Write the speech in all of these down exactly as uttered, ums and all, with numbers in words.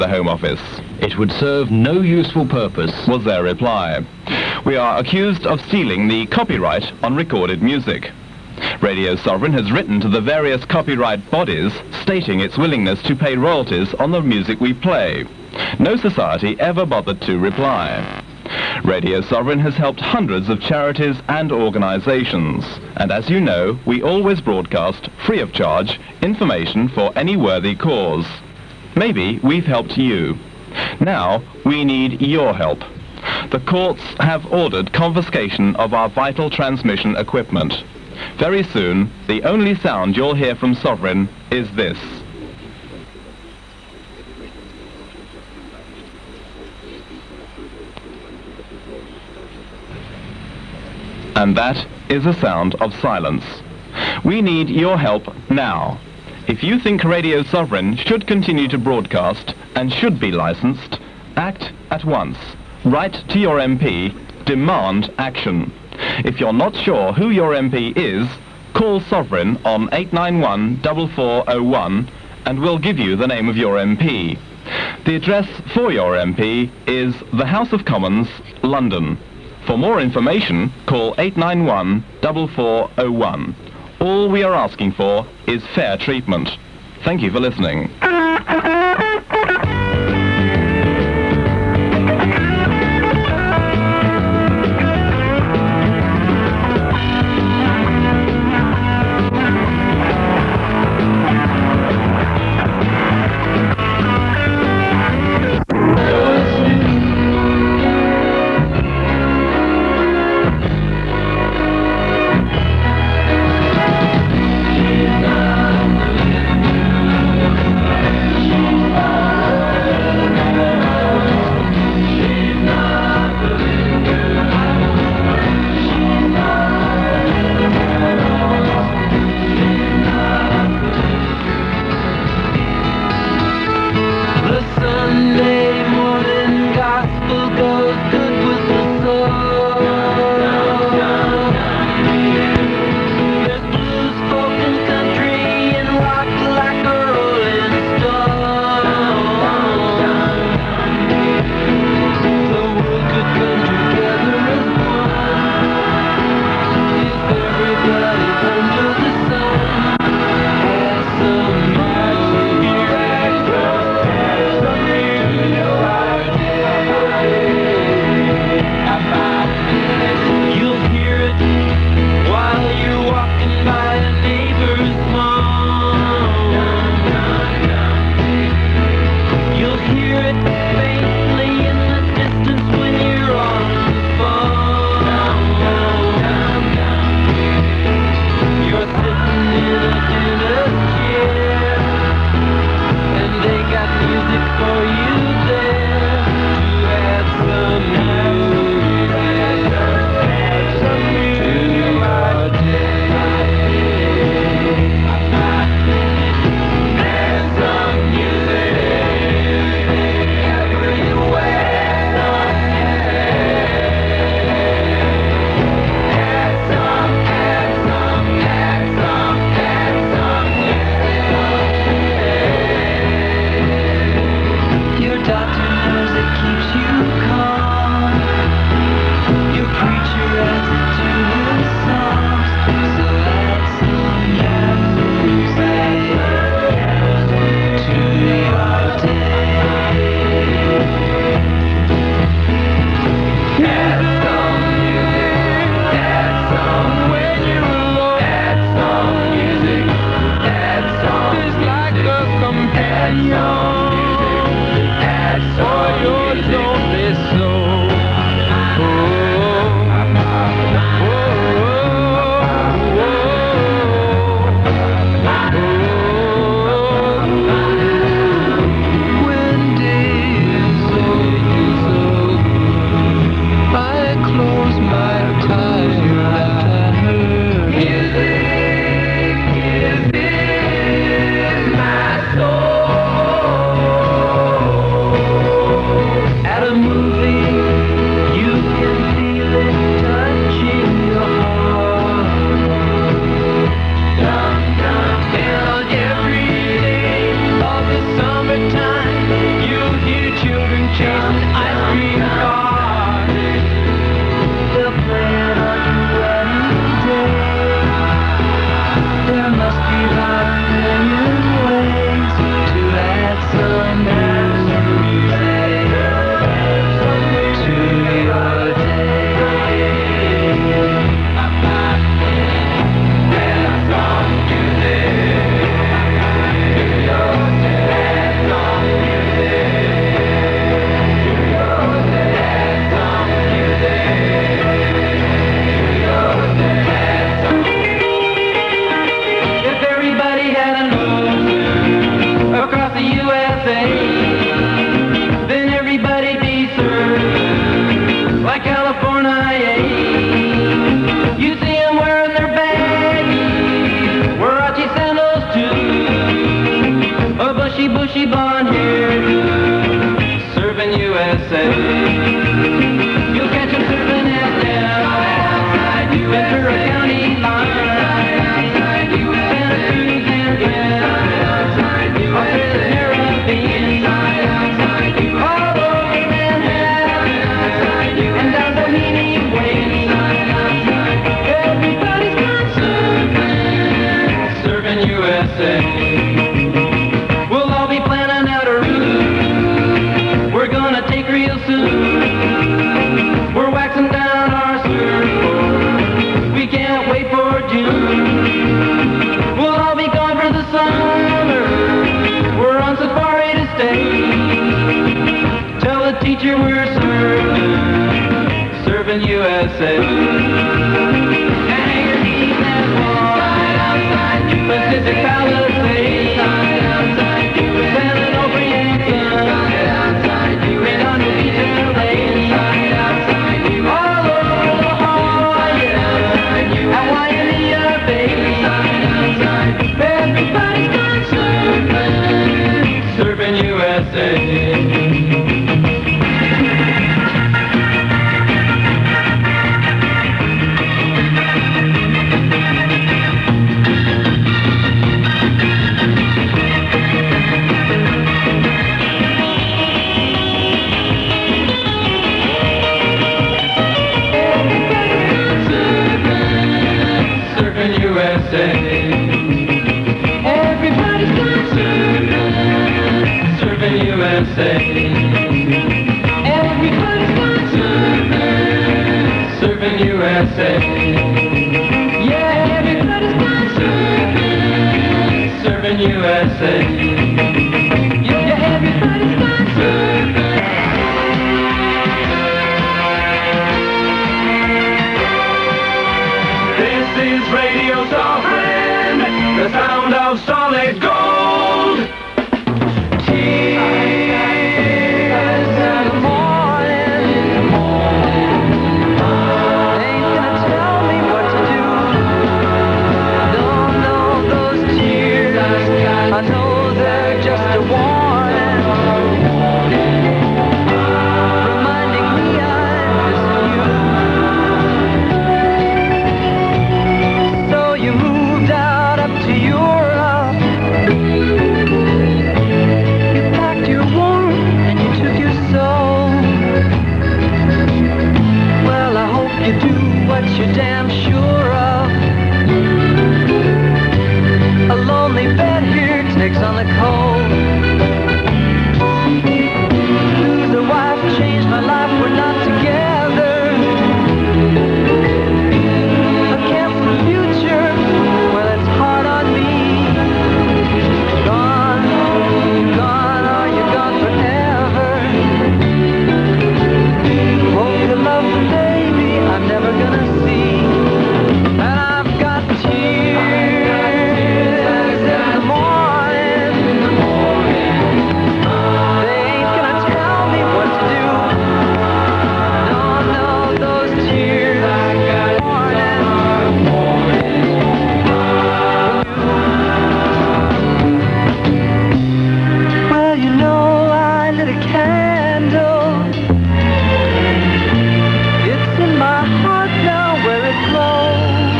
the Home Office. It would serve no useful purpose, was their reply. We are accused of stealing the copyright on recorded music. Radio Sovereign has written to the various copyright bodies stating its willingness to pay royalties on the music we play. No society ever bothered to reply. Radio Sovereign has helped hundreds of charities and organizations, and as you know, we always broadcast, free of charge, information for any worthy cause. Maybe we've helped you. Now, we need your help. The courts have ordered confiscation of our vital transmission equipment. Very soon, the only sound you'll hear from Sovereign is this. And that is a sound of silence. We need your help now. If you think Radio Sovereign should continue to broadcast and should be licensed, act at once. Write to your M P, demand action. If you're not sure who your M P is, call Sovereign on eight nine one, four four zero one and we'll give you the name of your M P. The address for your M P is the House of Commons, London. For more information, call eight nine one, four four zero one. All we are asking for is fair treatment. Thank you for listening. serving U S A. You'll catch them serving at down Ventura County line. Santa Cruz and Glen, up to the Caribbean, all over Manhattan, and down Bohemian Way. Everybody's gone serving, serving U S A. We'll all be planning out a route we're gonna take real soon. We're waxing down our surfboard, we can't wait for June. We'll all be gone for the summer, we're on safari to stay. Tell the teacher we're serving, serving U S A. Hang your knees and walk Pacific Palisades, San Onofre Yankton, Redondo Beach and L A, all over La Jolla and Waimea Bay. Everybody's gone serving, serving U S A. Serving U S A. Everybody's gone serving, serving U S A. Everybody's gone serving, serving U S A. Yeah, everybody's gone serving, serving U S A. Yeah, everybody's gone serving. This is Radio Sovereign, the sound of solid gold. Tears in the morning, ain't gonna tell me what to do. Don't know those tears, I know they're just a warning, reminding me I'm missing you. So you moved out up to Europe. You packed your warmth and you took your soul. Well, I hope you do what you're damn sure of. A lonely bed here takes on the cold. Lose a wife, change my life, we're not together. Against the future, well, it's hard on me. Gone, gone, are you gone forever? Hope you love the baby I'm never gonna see. And I've got tears in the morning. They ain't gonna tell me what to do. Don't know those tears in the morning. Well, you know I lit a candle. It's in my heart now where it glows.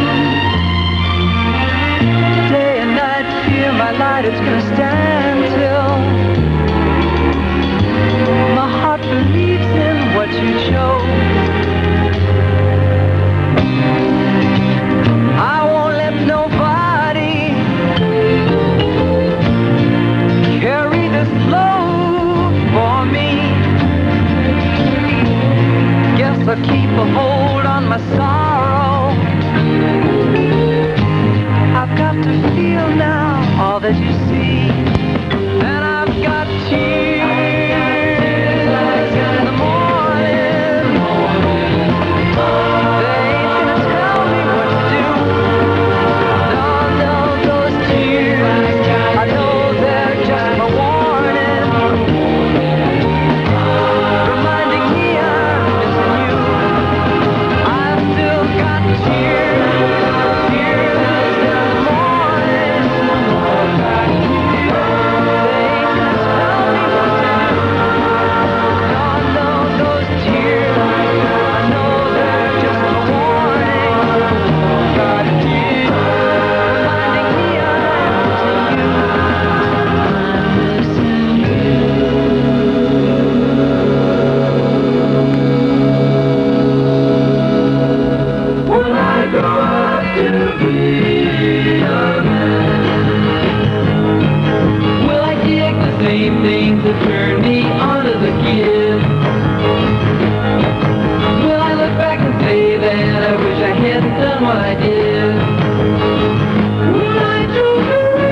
Day and night, fear my light, it's gonna stand till my heart believes in what you chose. I won't let nobody carry this load for me. Guess I'll keep a hold on my sorrow. I've got to feel now all that you see. And I've got tears in the morning. They ain't gonna tell me what to do. No, no, those tears, I know they're just my warning, reminding me I'm missing you. I've still got tears, tears in the morning. on as a kid. Well, I look back and say that I wish I hadn't done what I did. When I drove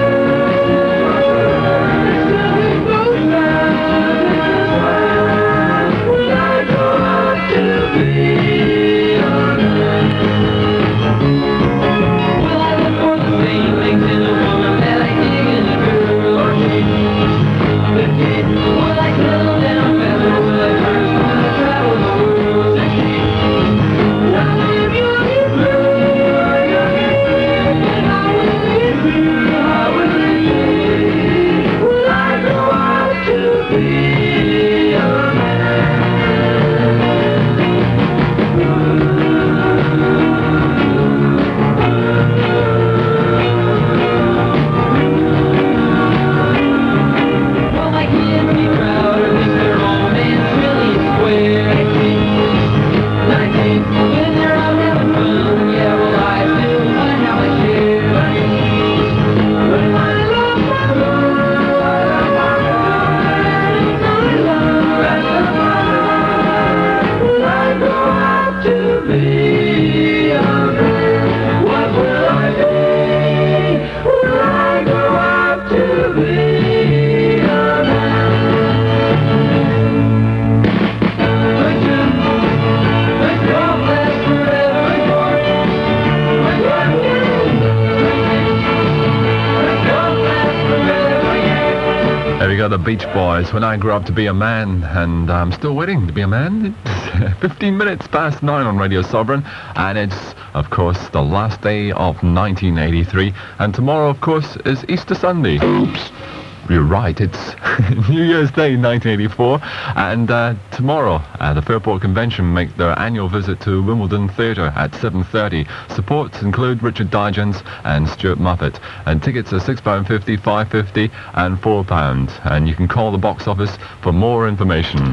The Beach Boys, When I Grow Up to Be a Man, and I'm still waiting to be a man. It's fifteen minutes past nine on Radio Sovereign, and it's, of course, the last day of nineteen eighty-three, and tomorrow, of course, is Easter Sunday. Oops. You're right, it's New Year's Day nineteen eighty-four, and uh, tomorrow uh, the Fairport Convention make their annual visit to Wimbledon Theatre at seven thirty. Supports include Richard Digance and Stuart Moffat, and tickets are six pounds fifty, five pounds fifty and four pounds, and you can call the box office for more information.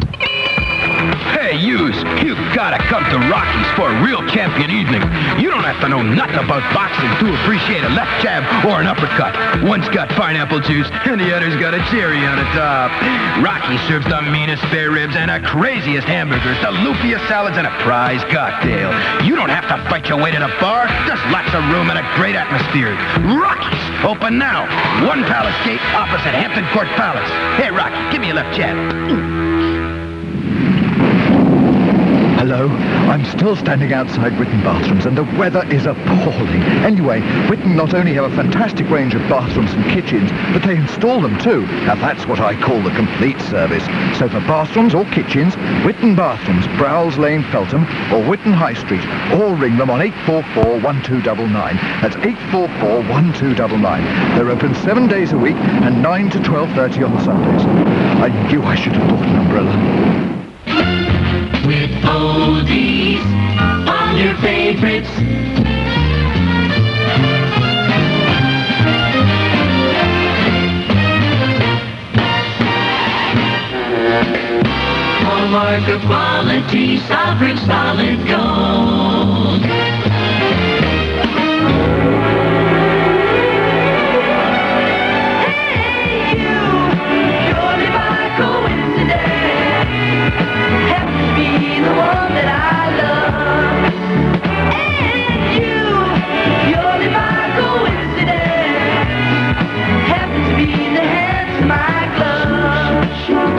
Hey, yous, you gotta come to Rocky's for a real champion evening. You don't have to know nothing about boxing to appreciate a left jab or an uppercut. One's got pineapple juice and the other's got a cherry on the top. Rocky serves the meanest spare ribs and the craziest hamburgers, the loopiest salads and a prize cocktail. You don't have to fight your way to the bar. There's lots of room and a great atmosphere. Rocky's, open now. One Palace Gate opposite Hampton Court Palace. Hey, Rocky, give me a left jab. Hello, I'm still standing outside Witten Bathrooms and the weather is appalling. Anyway, Witten not only have a fantastic range of bathrooms and kitchens, but they install them too. Now that's what I call the complete service. So for bathrooms or kitchens, Witten Bathrooms, Browse Lane, Feltham, or Witten High Street, or ring them on eight four four, one two nine nine. That's eight four four, one two nine nine. They're open seven days a week and nine to twelve thirty on Sundays. I knew I should have bought an umbrella. With oldies, all your favorites. Hallmark of quality, Sovereign solid gold. Hey, you, purely by coincidence, happen to be the one that I love. And you, purely by coincidence, happen to be the hands of my glove.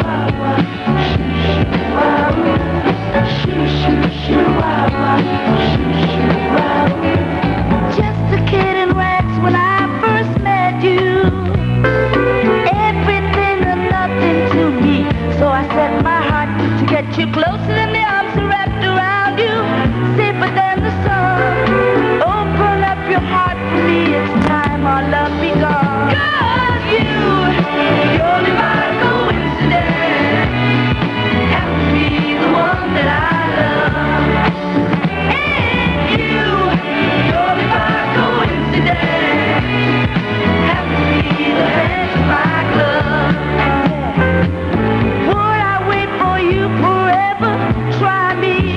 Just a kid in rags when I first met you. Everything and nothing to me. So I set my heart to get you closer than the arms wrapped around you. Safer than the sun. Open up your heart for me. It's time our love begun. 'Cause you, you're divine coincidence. Happen to be the one that I love. And you, you're divine coincidence. Happen to be the hands of my glove. Would I wait for you forever? Try me.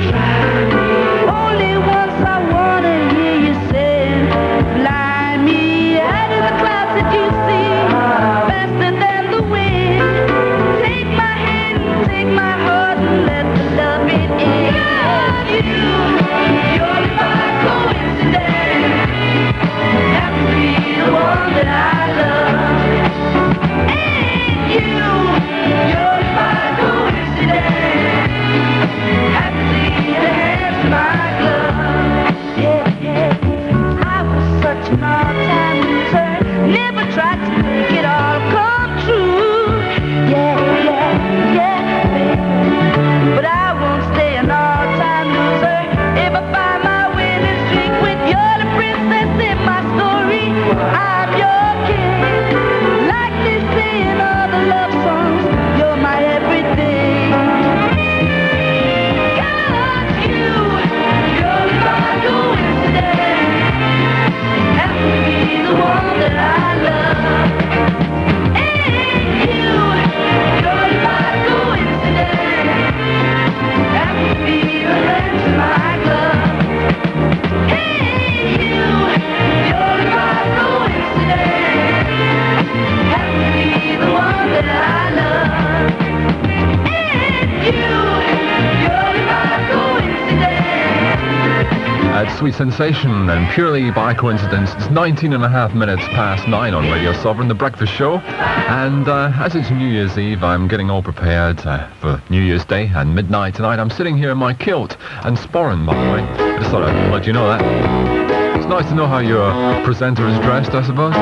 Sweet Sensation, and purely by coincidence, it's nineteen and a half minutes past nine on Radio Sovereign, the breakfast show. And uh, as it's New Year's Eve, I'm getting all prepared uh, for New Year's Day and midnight tonight. I'm sitting here in my kilt and sporran, by the way. Just thought I'd let you know that. It's nice to know how your presenter is dressed, I suppose.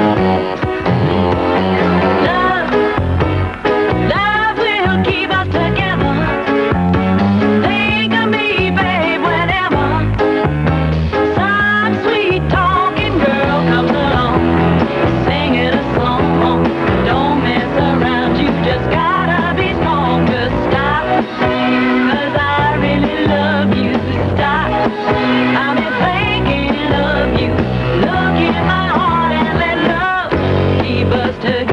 Love, love will keep us together. Think of me, babe, whenever some sweet talking girl comes along, singing a song. Don't mess around, you just gotta be strong to stop. 'Cause I really love you, stop. I've been thinking of you. Look in my heart and let love keep us together.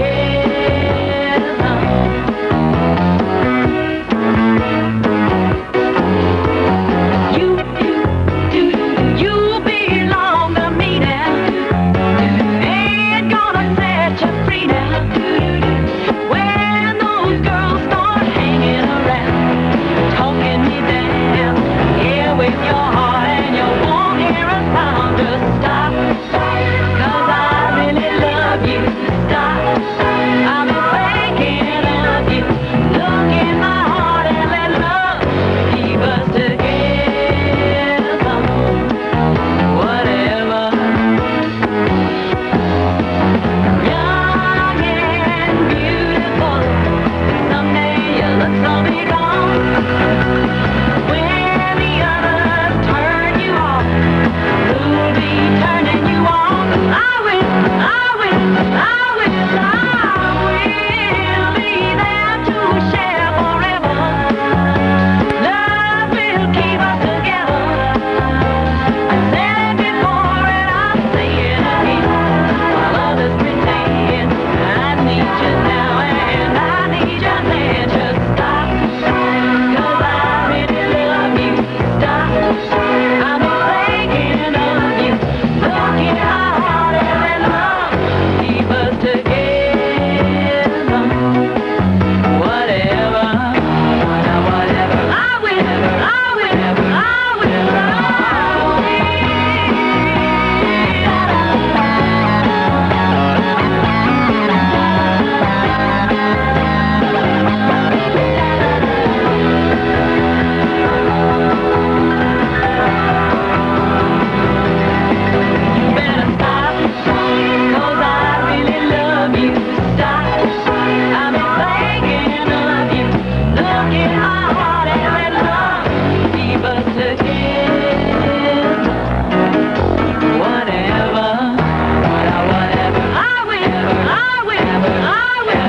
You, you, do, you belong to me now. Ain't gonna set you free now. When those girls start hanging around, talking me down, here with your heart and you won't hear a sound. Just stop, 'cause I really love you. Stop, I'm thinking of you. Look in my heart and let love keep us together. Whatever. Young and beautiful, someday your looks will be gone. When the others turn you off, who'll be turning you on? I will, I will, I will, I will be there to share forever. Love will keep us together. I said it before and I'll say it again. While others pretend, I need you now and I need you then. Just stop, 'cause I really love you. Stop, I'm thinking of you. Look in my heart and let love keep us together. Whatever, whatever, I will, I will, I will, You better stop, 'cause I really love you. Stop, I'm thinking of you. Look in my heart and let love keep us together. Whatever, whatever, I will, I will, I will,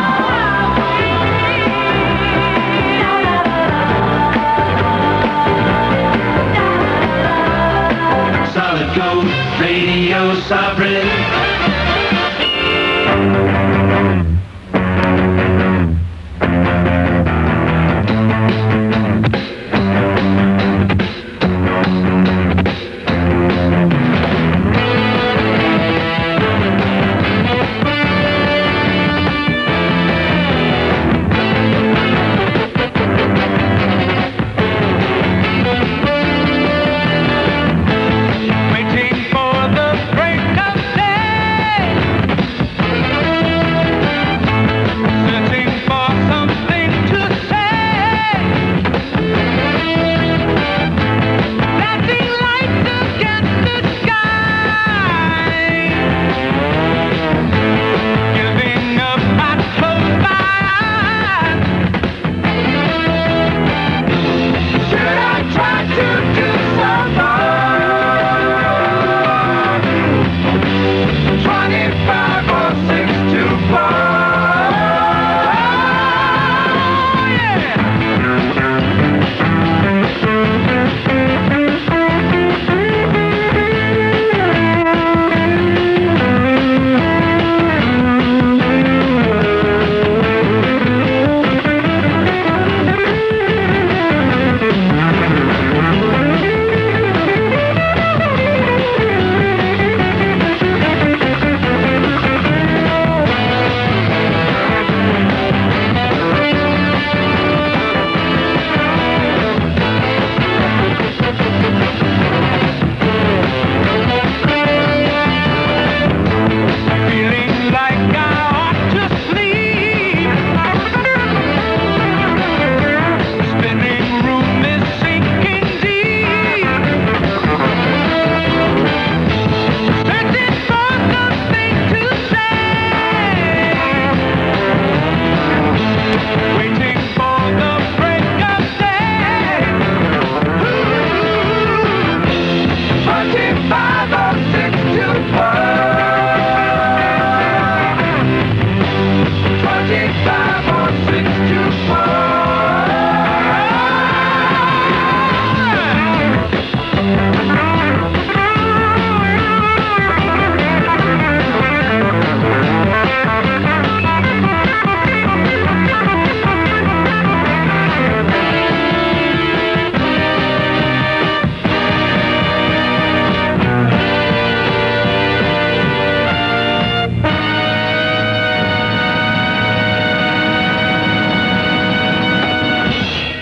I will. Solid gold, Radio Sovereign. Waiting for the break of day.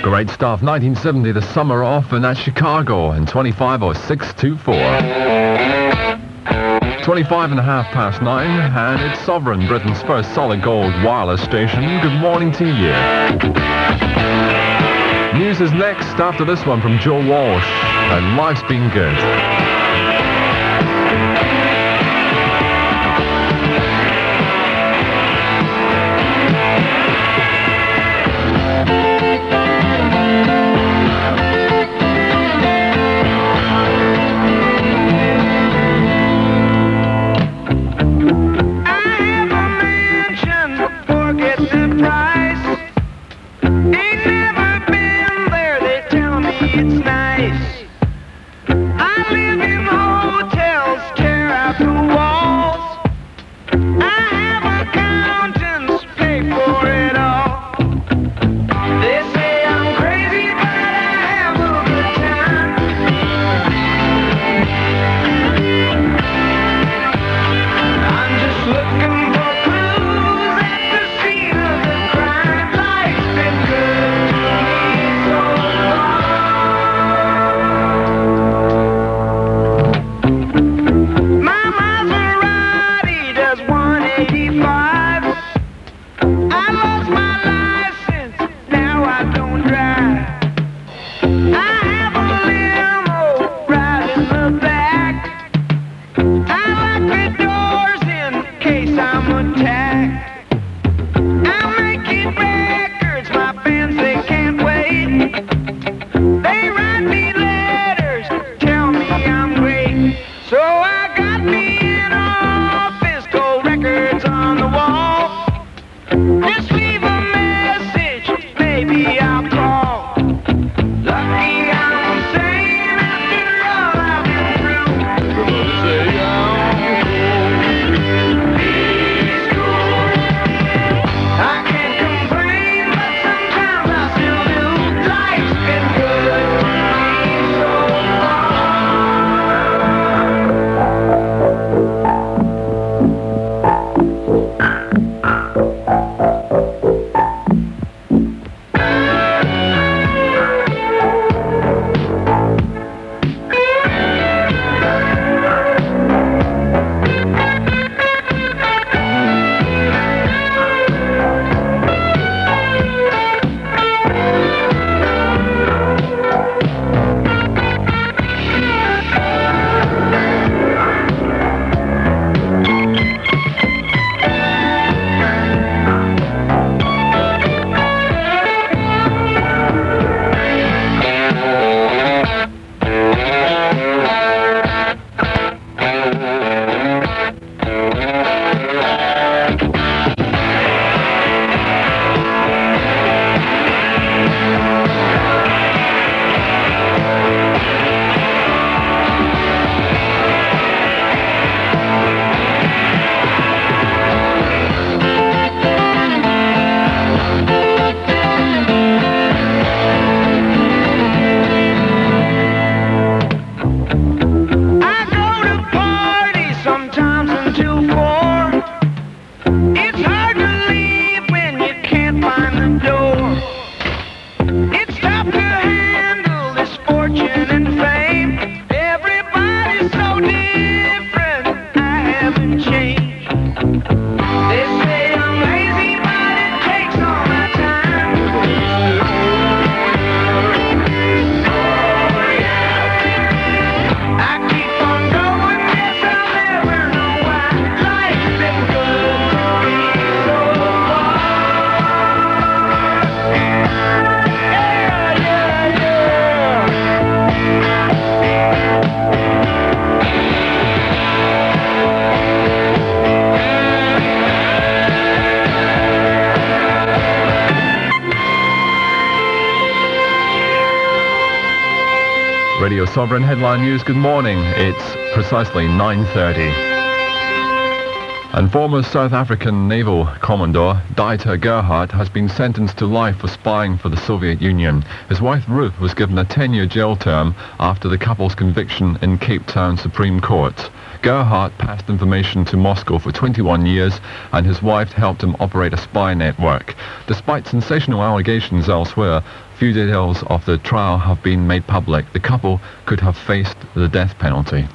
Great stuff. nineteen seventy, The Summer Off, and that's Chicago, and twenty-five oh six two four. twenty-five and a half past nine, and it's Sovereign, Britain's first solid gold wireless station. Good morning to you. News is next after this one from Joe Walsh, and Life's Been Good. Radio Sovereign Headline News, good morning. It's precisely nine thirty. And former South African Naval Commodore Dieter Gerhardt has been sentenced to life for spying for the Soviet Union. His wife Ruth was given a ten-year jail term after the couple's conviction in Cape Town Supreme Court. Gerhardt passed information to Moscow for twenty-one years, and his wife helped him operate a spy network. Despite sensational allegations elsewhere, few details of the trial have been made public, the couple could have faced the death penalty.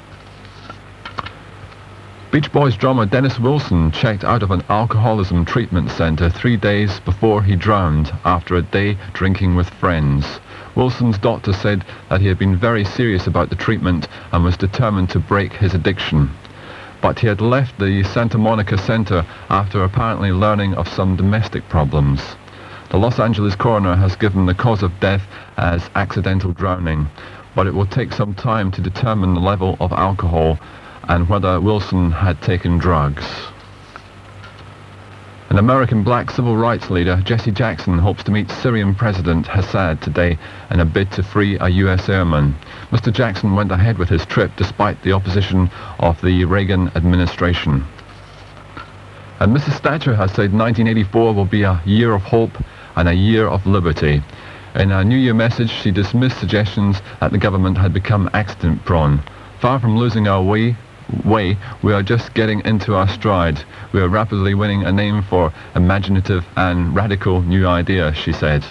Beach Boys drummer Dennis Wilson checked out of an alcoholism treatment centre three days before he drowned after a day drinking with friends. Wilson's doctor said that he had been very serious about the treatment and was determined to break his addiction. But he had left the Santa Monica Center after apparently learning of some domestic problems. The Los Angeles coroner has given the cause of death as accidental drowning, but it will take some time to determine the level of alcohol and whether Wilson had taken drugs. An American black civil rights leader, Jesse Jackson, hopes to meet Syrian President Assad today in a bid to free a U S airman. Mister Jackson went ahead with his trip despite the opposition of the Reagan administration. And Missus Thatcher has said nineteen eighty-four will be a year of hope and a year of liberty. In a New Year message, she dismissed suggestions that the government had become accident-prone. Far from losing our way, way, we are just getting into our stride. We are rapidly winning a name for imaginative and radical new ideas, she said.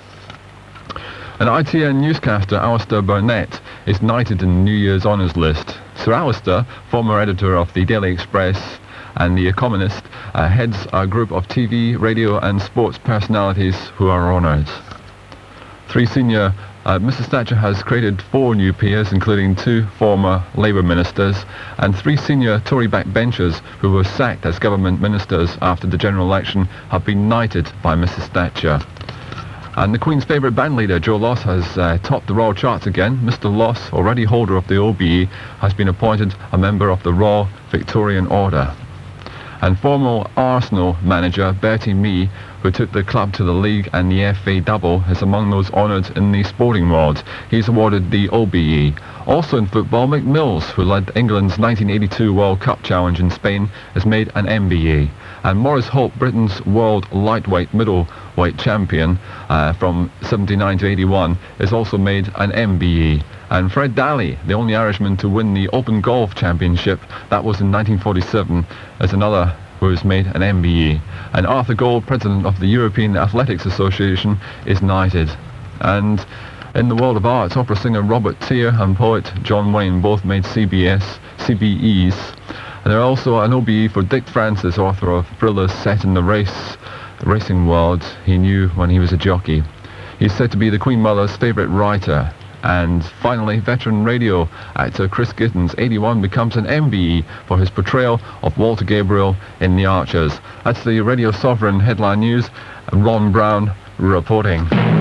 An I T N newscaster, Alistair Burnett, is knighted in New Year's honours list. Sir Alistair, former editor of the Daily Express and The Economist, uh, heads a group of T V, radio and sports personalities who are honoured. Three senior Uh, Missus Thatcher has created four new peers, including two former Labour ministers and three senior Tory backbenchers who were sacked as government ministers after the general election have been knighted by Missus Thatcher. And the Queen's favourite band leader, Joe Loss, has uh, topped the royal charts again. Mister Loss, already holder of the O B E, has been appointed a member of the Royal Victorian Order. And former Arsenal manager Bertie Mee, who took the club to the league and the F A double, is among those honoured in the sporting world. He's awarded the O B E. Also in football, Mick Mills, who led England's nineteen eighty-two World Cup challenge in Spain, is made an M B E. And Maurice Hope, Britain's world lightweight middleweight champion uh, from seventy-nine to eighty-one, is also made an M B E. And Fred Daly, the only Irishman to win the Open Golf Championship, that was in nineteen forty-seven, is another who has made an M B E. And Arthur Gold, president of the European Athletics Association, is knighted. And in the world of arts, opera singer Robert Teare and poet John Wayne both made C B S, C B Es. And there are also an O B E for Dick Francis, author of thrillers set in the race, the racing world he knew when he was a jockey. He's said to be the Queen Mother's favourite writer. And finally, veteran radio actor Chris Gittins, eighty-one, becomes an M B E for his portrayal of Walter Gabriel in The Archers. That's the Radio Sovereign headline news. Ron Brown reporting.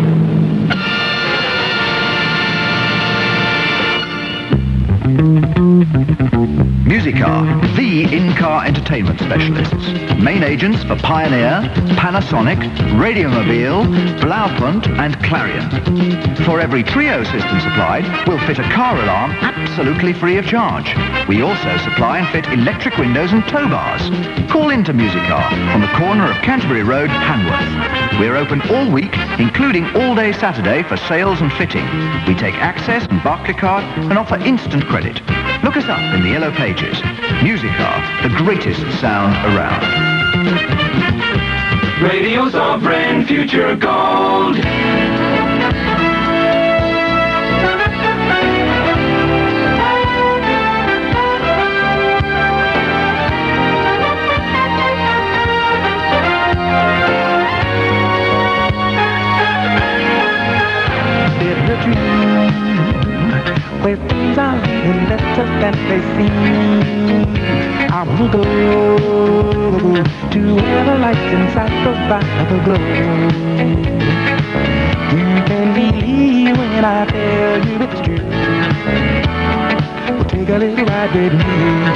Musicar, the in-car entertainment specialists. Main agents for Pioneer, Panasonic, Radiomobile, Blaupunkt and Clarion. For every Trio system supplied, we'll fit a car alarm absolutely free of charge. We also supply and fit electric windows and tow bars. Call into Musicar on the corner of Canterbury Road, Hanworth. We're open all week, including all day Saturday for sales and fitting. We take Access and Barclaycard and offer instant credit. Look us up in the yellow pages. Musicar, the greatest sound around. Radio Sovereign, future gold. Where things are really better than they seem. I will go to where the lights inside provide the glow. You can believe when I tell you it's true. Well, take a little ride with me,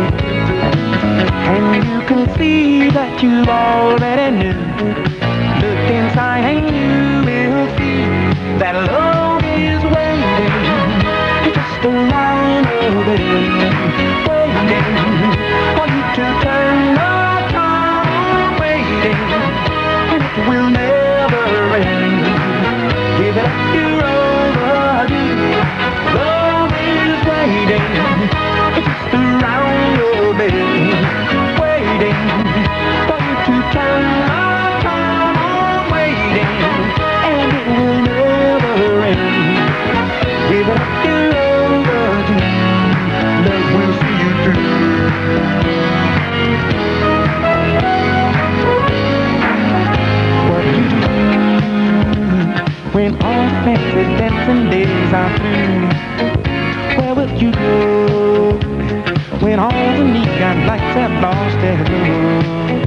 and you can see that you already knew. Look inside and you will see that love is waiting. Around the bend, waiting for you to turn the corner, waiting, and it will never end. Give it up, you're overdue. Love is waiting, just around your bend, waiting for you to turn the corner, waiting. when all the fancy dancing days are through? Where will you go when all the neon lights have lost their glow?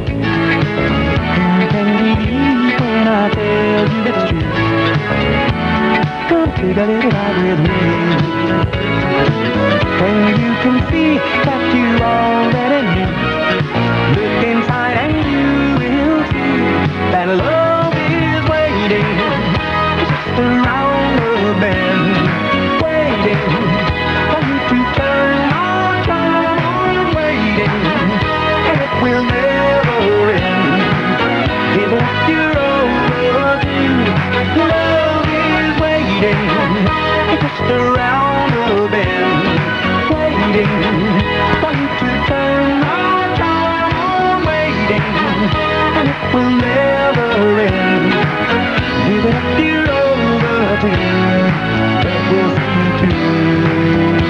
Can you believe when I tell you it's true? Come take a little ride with me, where you can see that you already knew. Look inside and you will see that love is waiting just around the bend, waiting for you to turn on, turn on, waiting, and it will never end. Give up your overdue. Love is waiting just around the bend, waiting for you to turn on, turn on, waiting, and it will never end. Give it up your overdue. That will see too.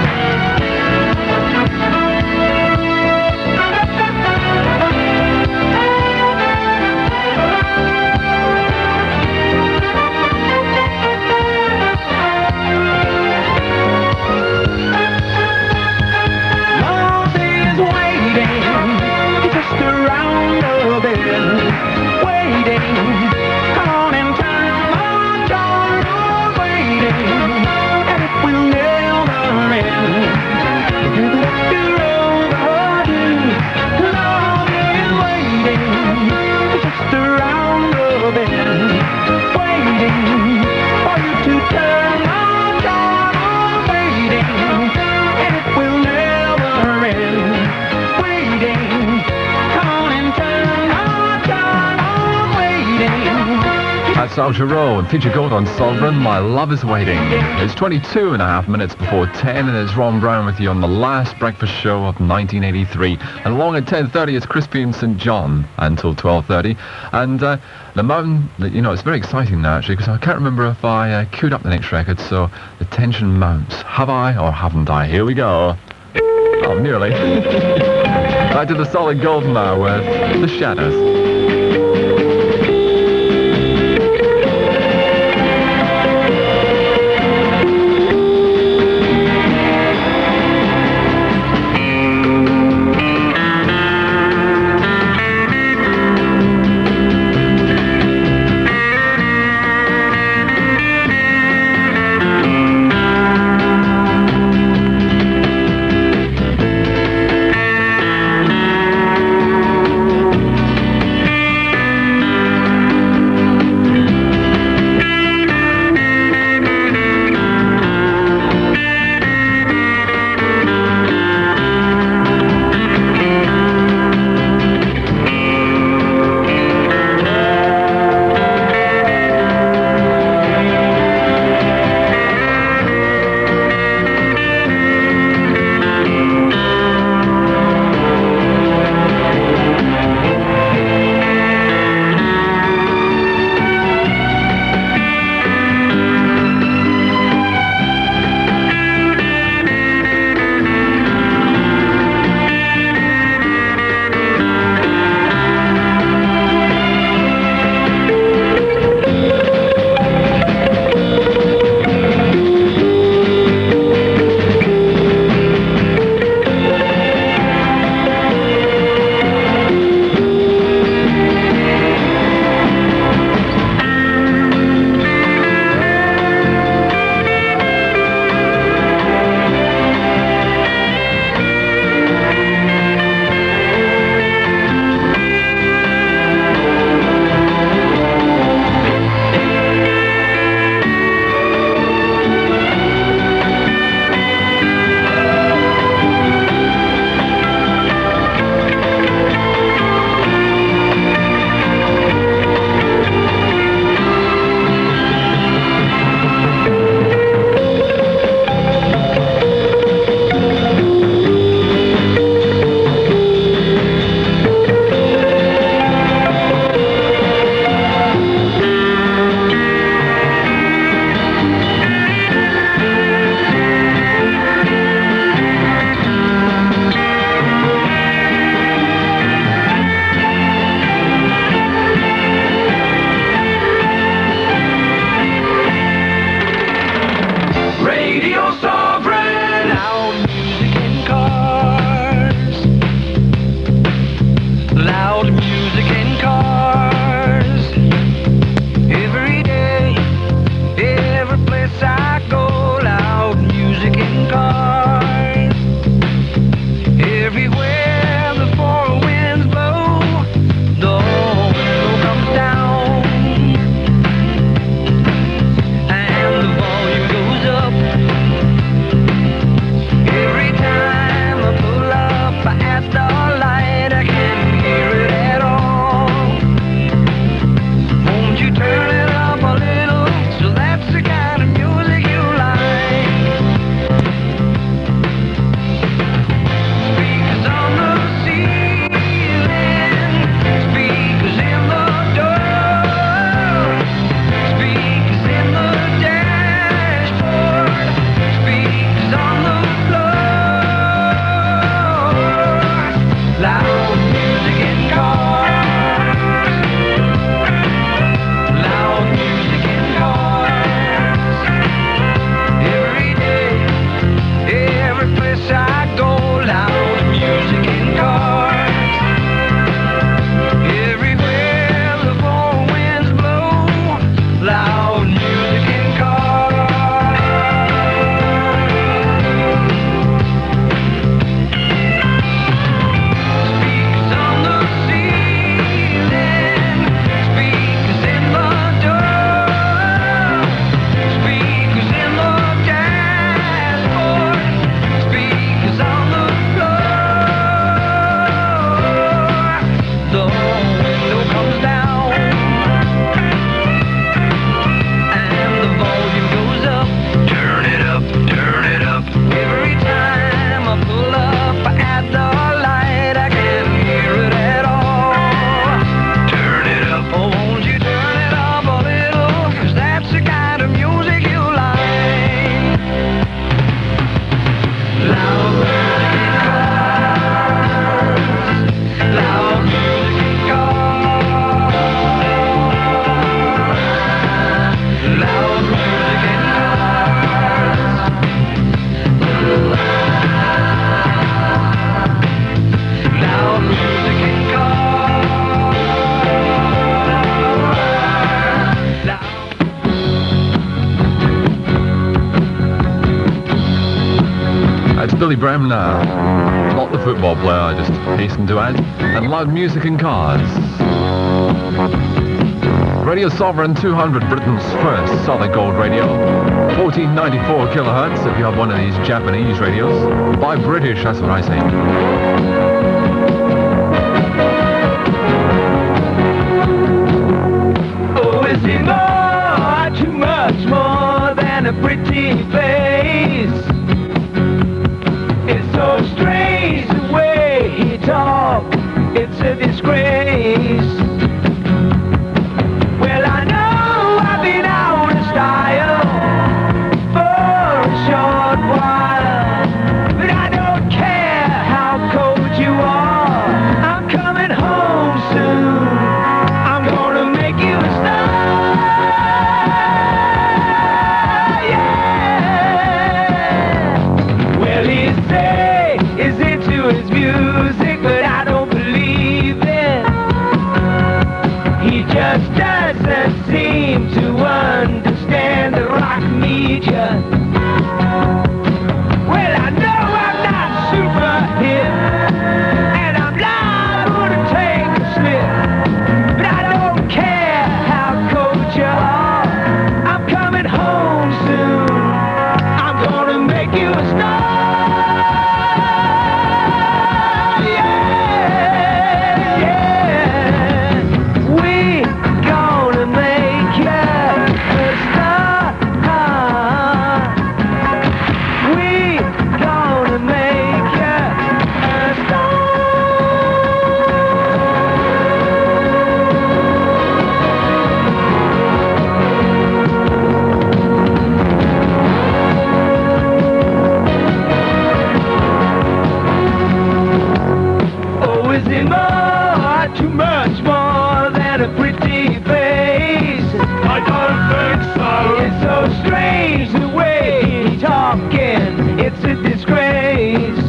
Soldier Row and Feature Gold on Sovereign, My Love Is Waiting. It's twenty-two and a half minutes before ten, and it's Ron Brown with you on the last breakfast show of nineteen eighty-three. And along at ten thirty, it's Crispy and Saint John until twelve thirty. And uh, the mountain, you know, it's very exciting now, actually, because I can't remember if I uh, queued up the next record, so the tension mounts. Have I or haven't I? Here we go. Oh, nearly. Back to the solid gold now with The Shadows. Billy Bremner, not the football player, I just hasten to add, and loud music in cars. Radio Sovereign two hundred, Britain's first solid gold radio. fourteen ninety-four kilohertz if you have one of these Japanese radios. By British, that's what I say. Oh, is it more, too much more than a pretty face? It's so strange the way he talks, it's a disgrace. Well, I know I've been out of style for a short while, but I don't care how cold you are. I'm coming home soon. I'm gonna make you a star. Yeah. Well, he say he's into his music, but I don't believe it. He just doesn't seem to understand the rock media. Well, I know I'm not super hip, and I'm liable to take a slip, but I don't care how cold you are. I'm coming home soon. I'm gonna make you a star. Yeah, yeah. We gonna make you a star. We gonna make you a star. Oh, is it more, too much more than a pretty face? I don't think so. It's so strange the way he's talking, it's a disgrace.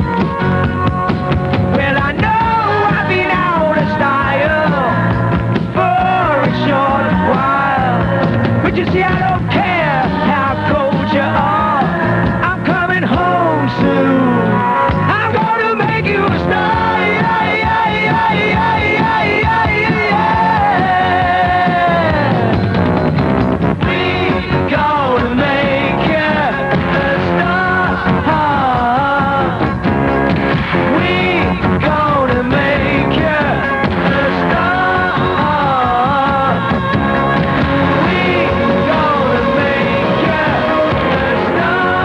Well, I know I've been out of style for a short while, but you see, I don't care how cold you are. I'm coming home soon. I'm gonna make you a star. Yeah, yeah, yeah, yeah, yeah, yeah, yeah. We gonna make you a star. We gonna make you a star. We gonna make you a star.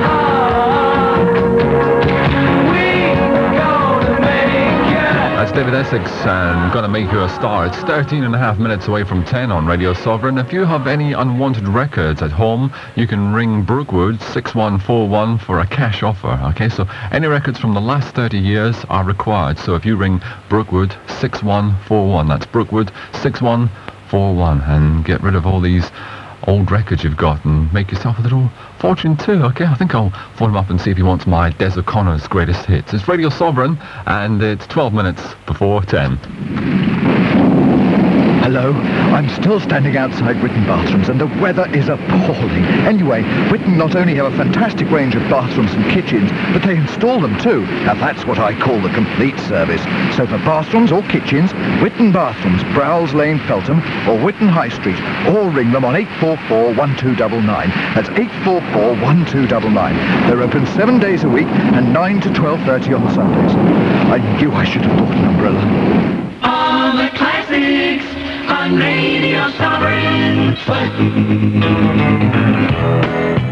We gonna make you. That's David Essex and Gonna Make You a Star. It's thirteen and a half minutes away from ten on Radio Sovereign. If you have any unwanted records at home, you can ring Brookwood six one four one for a cash offer. Okay, so any records from the last thirty years are required. So if you ring Brookwood six one four one, that's Brookwood six one four one, and get rid of all these old records you've got and make yourself a little fortune too. Okay, I think I'll phone him up and see if he wants my Des O'Connor's greatest hits. It's Radio Sovereign and it's twelve minutes before ten. Hello, I'm still standing outside Witten Bathrooms and the weather is appalling. Anyway, Witten not only have a fantastic range of bathrooms and kitchens, but they install them too. Now that's what I call the complete service. So for bathrooms or kitchens, Witten Bathrooms, Browse Lane, Feltham, or Witten High Street, or ring them on eight four four, one two nine nine. That's eight four four, one two nine nine. They're open seven days a week and nine to twelve thirty on Sundays. I knew I should have bought an umbrella. All the classics on Radio Sovereign.